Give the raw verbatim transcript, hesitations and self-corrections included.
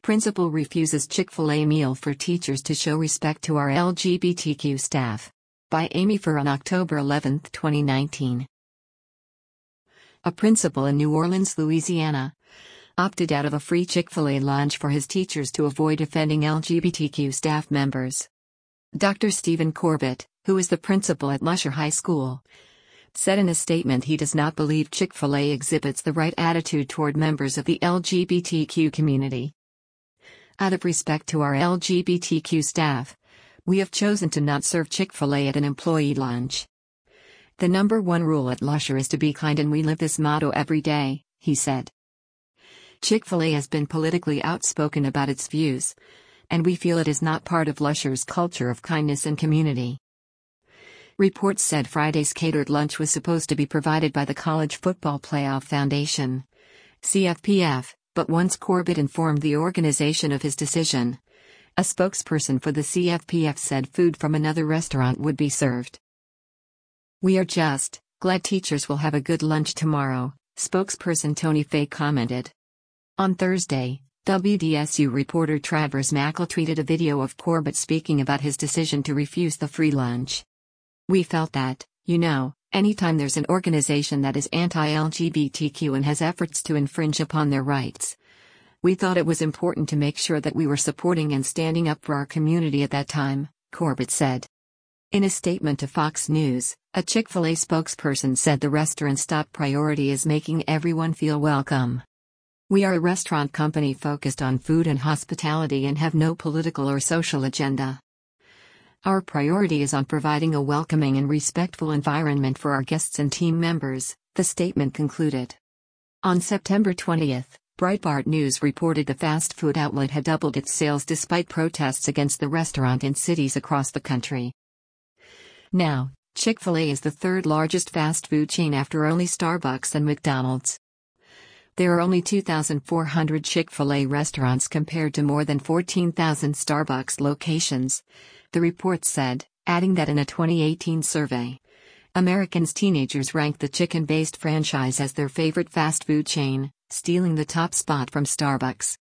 Principal refuses Chick-fil-A meal for teachers to show respect to our L G B T Q staff. By Amy Fur on October eleventh, twenty nineteen. A principal in New Orleans, Louisiana, opted out of a free Chick-fil-A lunch for his teachers to avoid offending L G B T Q staff members. Doctor Stephen Corbett, who is the principal at Lusher High School, said in a statement he does not believe Chick-fil-A exhibits the right attitude toward members of the L G B T Q community. Out of respect to our L G B T Q staff, we have chosen to not serve Chick-fil-A at an employee lunch. The number one rule at Lusher is to be kind, and we live this motto every day, he said. Chick-fil-A has been politically outspoken about its views, and we feel it is not part of Lusher's culture of kindness and community. Reports said Friday's catered lunch was supposed to be provided by the College Football Playoff Foundation, C F P F, but once Corbett informed the organization of his decision, a spokesperson for the C F P F said food from another restaurant would be served. "We are just glad teachers will have a good lunch tomorrow," spokesperson Tony Fay commented. On Thursday, W D S U reporter Travers Mackle tweeted a video of Corbett speaking about his decision to refuse the free lunch. "We felt that, you know, anytime there's an organization that is anti-L G B T Q and has efforts to infringe upon their rights, we thought it was important to make sure that we were supporting and standing up for our community at that time," Corbett said. In a statement to Fox News, a Chick-fil-A spokesperson said the restaurant's top priority is making everyone feel welcome. "We are a restaurant company focused on food and hospitality and have no political or social agenda. Our priority is on providing a welcoming and respectful environment for our guests and team members," the statement concluded. On September twentieth, Breitbart News reported the fast food outlet had doubled its sales despite protests against the restaurant in cities across the country. Now, Chick-fil-A is the third largest fast food chain after only Starbucks and McDonald's. There are only two thousand four hundred Chick-fil-A restaurants compared to more than fourteen thousand Starbucks locations, the report said, adding that in a twenty eighteen survey, Americans' teenagers ranked the chicken-based franchise as their favorite fast food chain, stealing the top spot from Starbucks.